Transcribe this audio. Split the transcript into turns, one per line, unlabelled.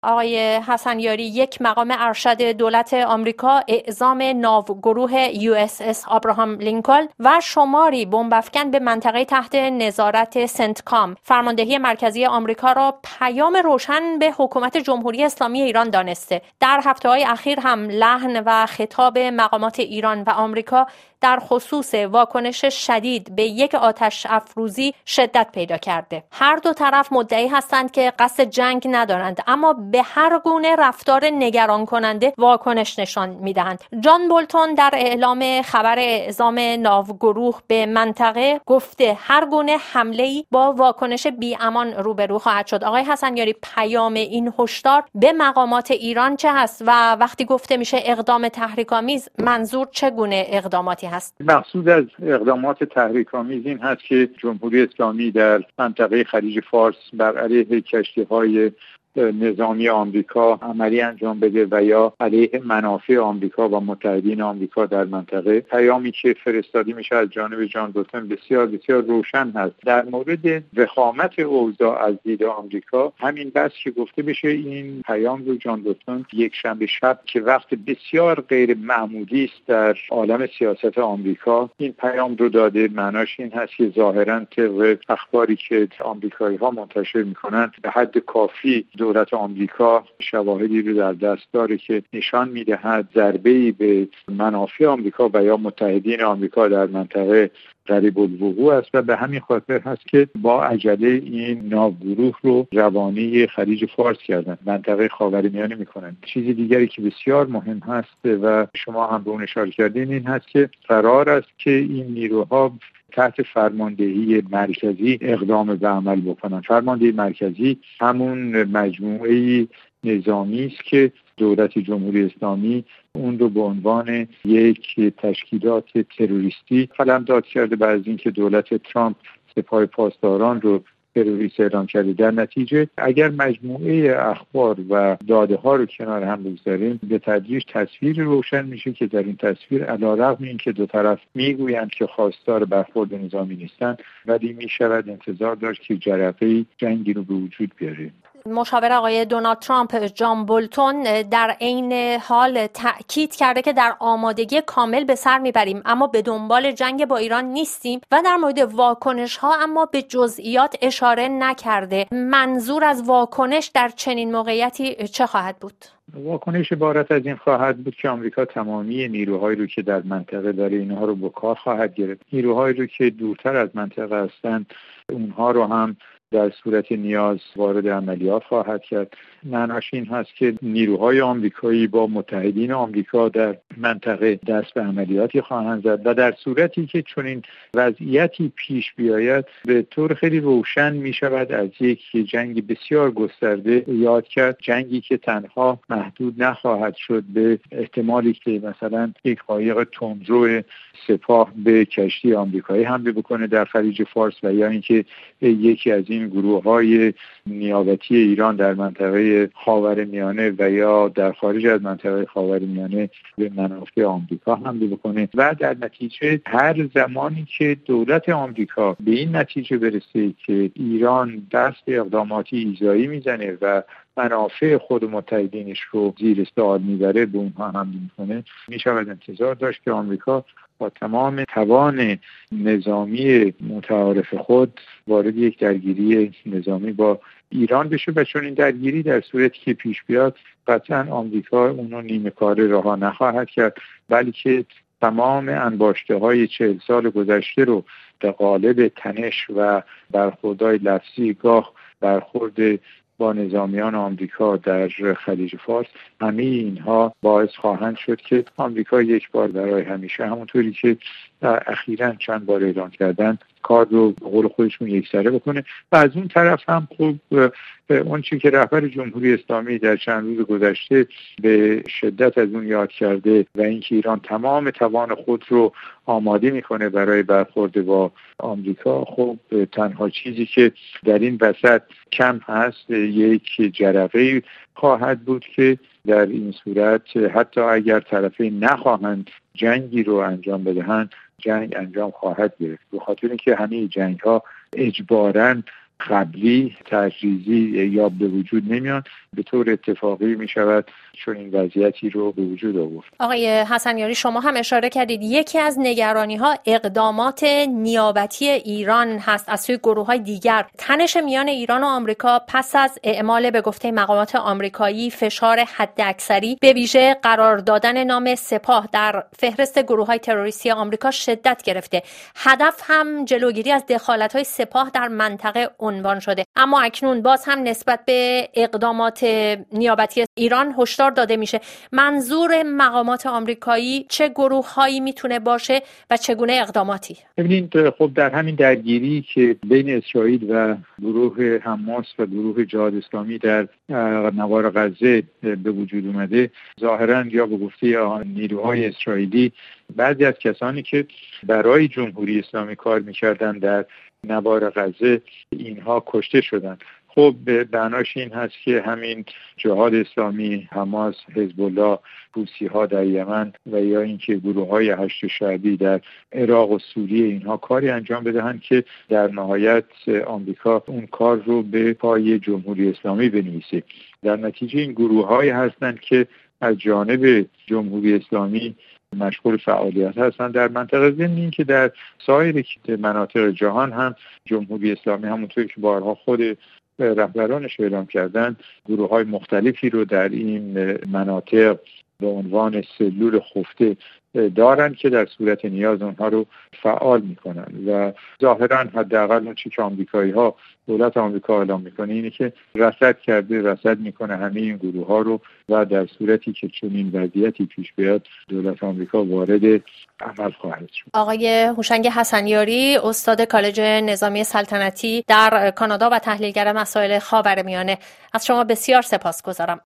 آقای حسن یاری، یک مقام ارشد دولت آمریکا اعزام ناوگروه USS آبراهام لینکلن و شماری بمب‌افکن به منطقه تحت نظارت سنتکام فرماندهی مرکزی آمریکا را پیام روشن به حکومت جمهوری اسلامی ایران دانسته. در هفته‌های اخیر هم لحن و خطاب مقامات ایران و آمریکا در خصوص واکنش شدید به یک آتش افروزی شدت پیدا کرده. هر دو طرف مدعی هستند که قصد جنگ ندارند، اما به هر گونه رفتار نگران کننده واکنش نشان میدهند. جان بولتون در اعلام خبر اعزام ناوگروه به منطقه گفته هر گونه حمله‌ای با واکنش بی‌امان روبرو خواهد شد. آقای حسن یاری، پیام این هشدار به مقامات ایران چه هست و وقتی گفته میشه اقدام تحریک‌آمیز، منظور چگونه اقداماتی هست؟
مقصود از اقدامات تحریک‌آمیز این هست که جمهوری اسلامی در منطقه خلیج فارس بر علیه کشتی‌های نظامی آمریکا عملی انجام بده و یا علیه منافع آمریکا و متحدین آمریکا در منطقه. پیامی که فرستاده میشه از جانب جان بولتون بسیار بسیار روشن هست. در مورد وخامت اوضاع از دید آمریکا همین بس که گفته بشه این پیام رو جان بولتون یک شنبه شب که وقت بسیار غیر معمولی است در عالم سیاست آمریکا این پیام رو داده. معناش این هست که ظاهراً طبق اخباری که آمریکایی‌ها منتشر میکنن به حد کافی دولت آمریکا شواهدی رو در دست داره که نشان میدهد ضربه‌ای به منافع آمریکا و یا متحدین آمریکا در منطقه قریب الوقوع است و به همین خاطر هست که با عجله این ناوگروه رو روانه خلیج فارس کردن، منطقه خاورمیانه میکنن. چیزی دیگری که بسیار مهم هست و شما هم به اون اشاره کردین این هست که قرار است که این نیروها تحت فرماندهی مرکزی اقدام به عمل بکنن. فرماندهی مرکزی همون مجموعه نظامی است که دولت جمهوری اسلامی اون رو به عنوان یک تشکیلات تروریستی قلمداد کرده بعد از اینکه دولت ترامپ سپاه پاسداران رو تروریست اعلام کرده. در نتیجه اگر مجموعه اخبار و داده ها رو کنار هم بگذاریم به تدریج تصویر روشن میشه که در این تصویر علیرغم اینکه دو طرف میگویند که خواستار برخورد نظامی نیستند ولی میشود انتظار داشت که جرقه جنگی رو به وجود بیاره.
مشاور آقای دونالد ترامپ جان بولتون در عین حال تأکید کرده که در آمادگی کامل به سر میبریم اما به دنبال جنگ با ایران نیستیم و در مورد واکنش ها اما به جزئیات اشاره نکرده. منظور از واکنش در چنین موقعیتی چه خواهد بود؟
واکنش عبارت از این خواهد بود که آمریکا تمامی نیروهایی رو که در منطقه داره اینها رو به کار خواهد گرفت. نیروهایی رو که دورتر از منطقه هستند اونها رو هم در صورت نیاز وارد عملیات خواهد کرد. معناش این هست که نیروهای آمریکایی با متحدین آمریکا در منطقه دست به عملیاتی خواهند زد و در صورتی که چنین وضعیتی پیش بیاید به طور خیلی روشن می شود از یک جنگ بسیار گسترده یاد کرد. جنگی که تنها محدود نخواهد شد به احتمالی که مثلا یک قایق تندرو سپاه به کشتی آمریکایی حمله بکنه در خلیج فارس و یا اینکه یکی از این گروه‌های نیابتی ایران در منطقه خاورمیانه و یا در خارج از منطقه خاورمیانه به منافع آمریکا حمله بکنه و در نتیجه هر زمانی که دولت آمریکا به این نتیجه برسه که ایران دست به اقداماتی ایذایی میزنه و منافع خود متحدینش رو زیر سوال میبره به اونها حمله میکنه میشود انتظار داشت که آمریکا با تمام توان نظامی متعارف خود وارد یک درگیری نظامی با ایران بشه و چون این درگیری در صورتی که پیش بیاد قطعا آمریکا اونو نیمه کاره رها نخواهد کرد بلکه تمام انباشته های 40 سال گذشته رو به قالب تنش و برخوردهای لفظی گاه برخورد با نظامیان آمریکا در خلیج فارس همه اینها باعث خواهند شد که آمریکا یک بار برای همیشه همونطوری که اخیراً چند بار اعلام کردن کار رو به قول خودشون یکسره بکنه و از اون طرف هم خوب اون چیزی که رهبر جمهوری اسلامی در چند روز گذشته به شدت از اون یاد کرده و اینکه ایران تمام توان خود رو آماده میکنه برای برخورد با آمریکا. خب تنها چیزی که در این وسط کم هست یک جرقه خواهد بود که در این صورت حتی اگر طرفین نخواهند جنگی رو انجام بدهند جنگ انجام خواهد گرفت به خاطر اینکه همه جنگ ها اجباراً قبلی تجریزی یا به وجود نمیان، به طور اتفاقی می شود چون این وضعیتی رو به وجود آورد.
آقای حسنیاری، شما هم اشاره کردید یکی از نگرانی‌ها اقدامات نیابتی ایران هست از سوی گروه‌های دیگر. تنش میان ایران و آمریکا پس از اعمال به گفته مقامات آمریکایی فشار حداکثری به ویژه قرار دادن نام سپاه در فهرست گروه‌های تروریستی آمریکا شدت گرفته. هدف هم جلوگیری از دخالت‌های سپاه در منطقه عنوان شده. اما اکنون باز هم نسبت به اقدامات نیابتی ایران هشدار داده میشه. منظور مقامات آمریکایی چه گروه‌هایی میتونه باشه و چگونه اقداماتی؟
ببینید، خب در همین درگیری که بین اسرائیل و گروه حماس و گروه جهاد اسلامی در نوار غزه به وجود اومده، ظاهراً یا به گفته نیروهای اسرائیلی بعضی از کسانی که برای جمهوری اسلامی کار میکردن در نوار غزه اینها کشته شدند. خب بناش این هست که همین جهاد اسلامی، حماس، حزب الله، حوثی ها در یمن و یا اینکه گروه های هشت شعبی در عراق و سوریه اینها کاری انجام بدهند که در نهایت آمریکا اون کار رو به پای جمهوری اسلامی بنویسه. در نتیجه این گروه های هستند که از جانب جمهوری اسلامی مشغول فعالیت هستند در منطقه، ضمن این که در سایر مناطق جهان هم جمهوری اسلامی همونطور که بارها خود رهبرانش اعلام کردن گروه‌های مختلفی رو در این مناطق به عنوان سلول خفته دارن که در صورت نیاز اونها رو فعال میکنن و ظاهرا حداقل اون چیزی که آمریکایی‌ها، دولت آمریکا اعلام میکنه اینه که رصد میکنه همه این گروه‌ها رو و در صورتی که چنین وضعیتی پیش بیاد دولت آمریکا وارد عمل خواهد شد.
آقای هوشنگ حسنیاری، استاد کالج نظامی سلطنتی در کانادا و تحلیلگر مسائل خاورمیانه، از شما بسیار سپاسگزارم.